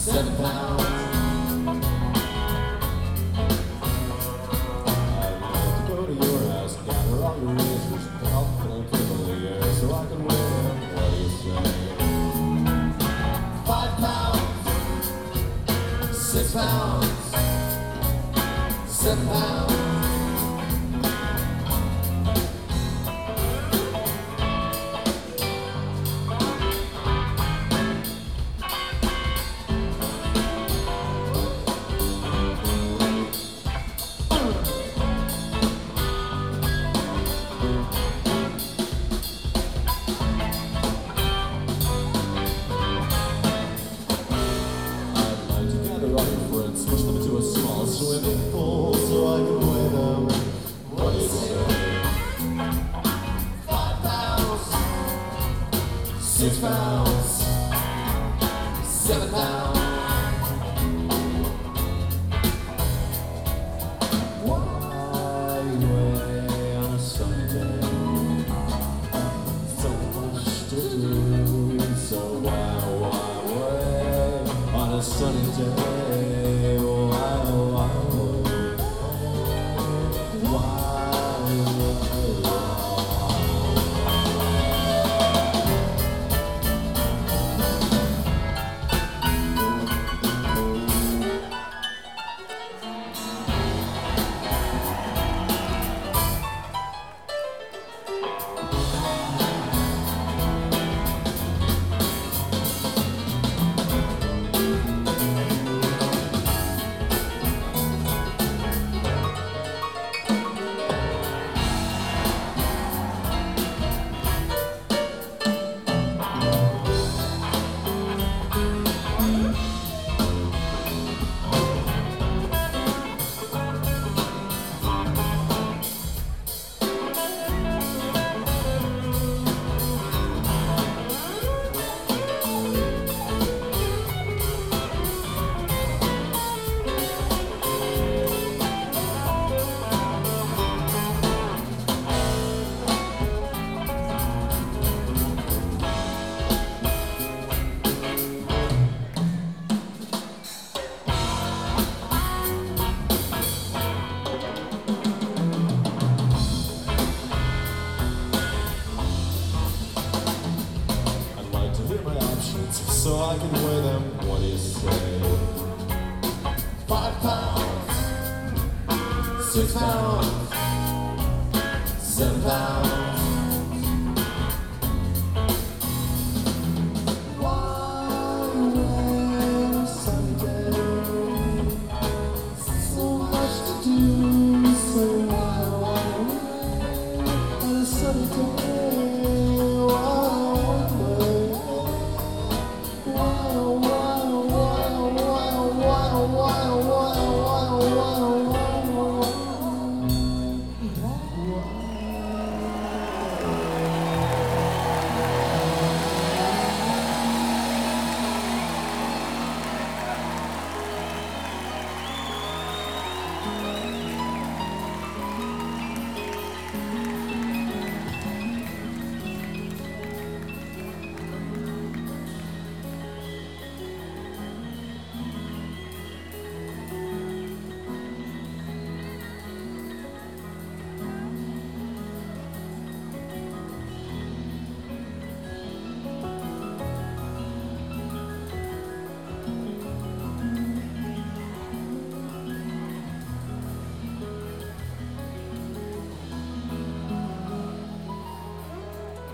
£7. I'd like to go to your house and gather all your razors, put all the little people in the air so I can wear them. What do you say? £5, £6, £7. Push them into a small swimming pool so I can weigh them. What do you say? £5, £6, £7. Why weigh on a Sunday? So much to do. So why weigh on a sunny day? So I can weigh them. What do you say? £5, £6, £7.